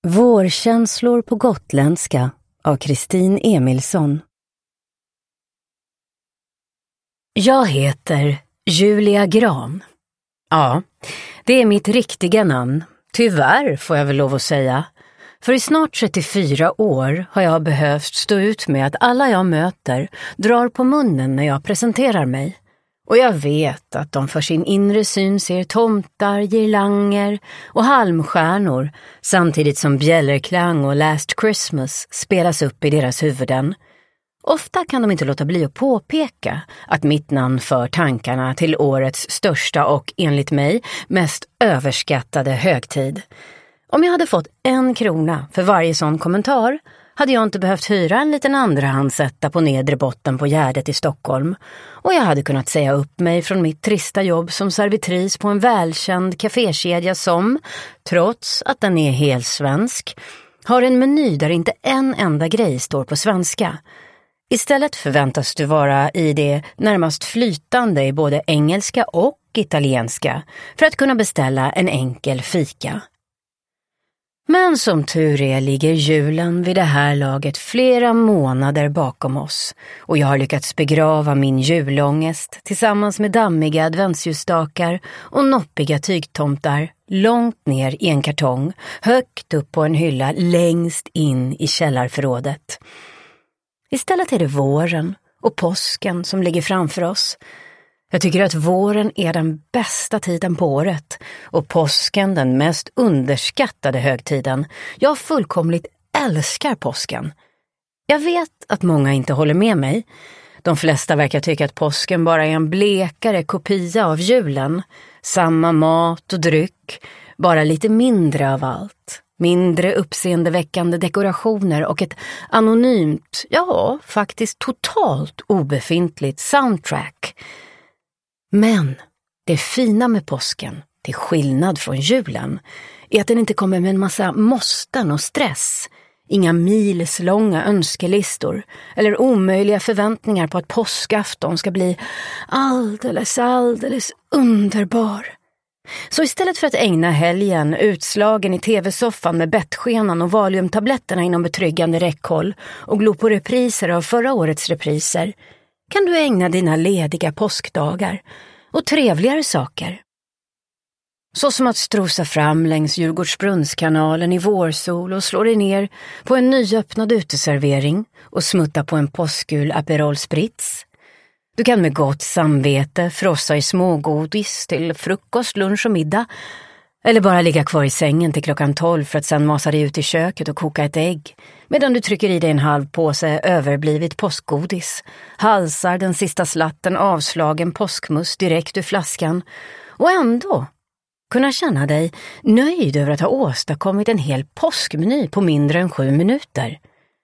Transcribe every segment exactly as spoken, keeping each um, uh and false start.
Vårkänslor på gotländska av Kristin Emilsson. Jag heter Julia Gran. Ja, det är mitt riktiga namn. Tyvärr får jag väl lov att säga. För i snart trettiofyra år har jag behövt stå ut med att alla jag möter drar på munnen när jag presenterar mig. Och jag vet att de för sin inre syn ser tomtar, girlanger och halmstjärnor samtidigt som bjällerklang och Last Christmas spelas upp i deras huvuden. Ofta kan de inte låta bli att påpeka att mitt namn för tankarna till årets största och enligt mig mest överskattade högtid. Om jag hade fått en krona för varje sån kommentar hade jag inte behövt hyra en liten andrahandsetta på nedre botten på Gärdet i Stockholm, och jag hade kunnat säga upp mig från mitt trista jobb som servitris på en välkänd kafékedja som, trots att den är helt svensk, har en meny där inte en enda grej står på svenska. Istället förväntas du vara i det närmast flytande i både engelska och italienska för att kunna beställa en enkel fika. Men som tur är ligger julen vid det här laget flera månader bakom oss, och jag har lyckats begrava min julångest tillsammans med dammiga adventsljusstakar och noppiga tygtomtar långt ner i en kartong, högt upp på en hylla längst in i källarförrådet. Istället är det våren och påsken som ligger framför oss. Jag tycker att våren är den bästa tiden på året och påsken den mest underskattade högtiden. Jag fullkomligt älskar påsken. Jag vet att många inte håller med mig. De flesta verkar tycka att påsken bara är en blekare kopia av julen. Samma mat och dryck, bara lite mindre av allt. Mindre uppseendeväckande dekorationer och ett anonymt, ja faktiskt totalt obefintligt soundtrack. Men det fina med påsken, till skillnad från julen, är att den inte kommer med en massa måsten och stress. Inga milslånga önskelistor eller omöjliga förväntningar på att påskafton ska bli alldeles, alldeles underbar. Så istället för att ägna helgen utslagen i tv-soffan med bettskenan och valiumtabletterna inom betryggande räckhåll och glo på repriser av förra årets repriser, kan du ägna dina lediga påskdagar och trevligare saker. Så som att strosa fram längs Djurgårdsbrunnskanalen i vårsol och slå dig ner på en nyöppnad uteservering och smutta på en påskgul Aperol Spritz. Du kan med gott samvete frossa i smågodis till frukost, lunch och middag, eller bara ligga kvar i sängen till klockan tolv för att sedan masa dig ut i köket och koka ett ägg, medan du trycker i dig en halv påse överblivet påskgodis, halsar den sista slatten avslagen påskmust direkt ur flaskan och ändå kunna känna dig nöjd över att ha åstadkommit en hel påskmeny på mindre än sju minuter.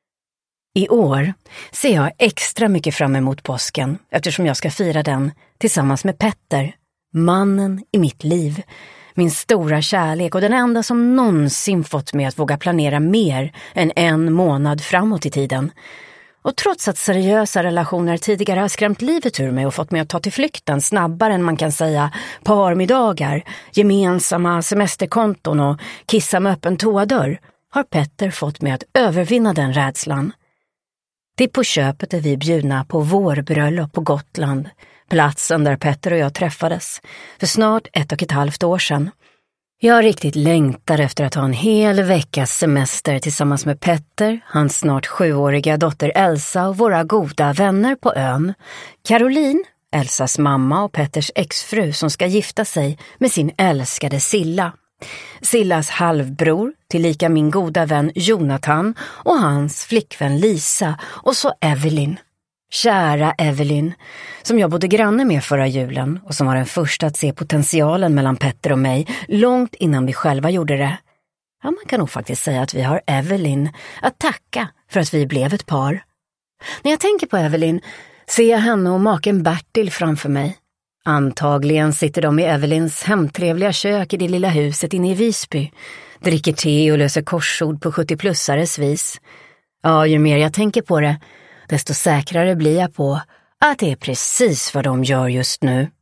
I år ser jag extra mycket fram emot påsken eftersom jag ska fira den tillsammans med Petter, mannen i mitt liv, min stora kärlek och den enda som någonsin fått mig att våga planera mer än en månad framåt i tiden. Och trots att seriösa relationer tidigare har skrämt livet ur mig och fått mig att ta till flykten snabbare än man kan säga parmiddagar, gemensamma semesterkonton och kissa med öppen toadörr, har Petter fått mig att övervinna den rädslan. Det är på köpet är vi bjudna på vårbröllop på Gotland, platsen där Petter och jag träffades för snart ett och ett halvt år sedan. Jag riktigt längtar efter att ha en hel veckas semester tillsammans med Petter, hans snart sjuåriga dotter Elsa och våra goda vänner på ön. Caroline, Elsas mamma och Petters exfru som ska gifta sig med sin älskade Silla. Sillas halvbror, tillika min goda vän Jonathan och hans flickvän Lisa och så Evelyn. Kära Evelyn, som jag bodde granne med förra julen och som var den första att se potentialen mellan Petter och mig långt innan vi själva gjorde det. Ja, man kan nog faktiskt säga att vi har Evelyn att tacka för att vi blev ett par. När jag tänker på Evelyn ser jag henne och maken Bertil framför mig. Antagligen sitter de i Evelyns hemtrevliga kök i det lilla huset inne i Visby, dricker te och löser korsord på sjuttio-plussares vis. Ja, ju mer jag tänker på det, desto säkrare blir jag på att det är precis vad de gör just nu.